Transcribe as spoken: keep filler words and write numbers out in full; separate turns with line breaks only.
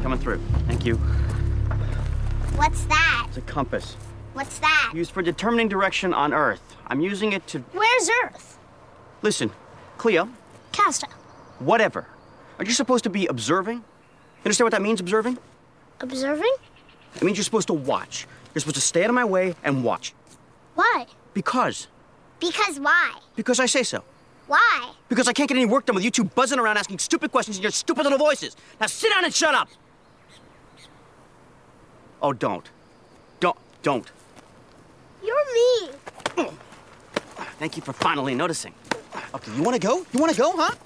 coming through. Thank you.
What's that?
It's a compass.
What's that?
Used for determining direction on Earth. I'm using it to...
Where's Earth?
Listen, Cleo.
Casta.
Whatever. Are you supposed to be observing? You understand what that means, observing?
Observing?
It means you're supposed to watch. You're supposed to stay out of my way and watch.
Why?
Because.
Because why?
Because I say so.
Why?
Because I can't get any work done with you two buzzing around asking stupid questions in your stupid little voices. Now sit down and shut up! Oh, don't. Don't. Don't.
You're mean.
Thank you for finally noticing. Okay, you want to go? You want to go, huh?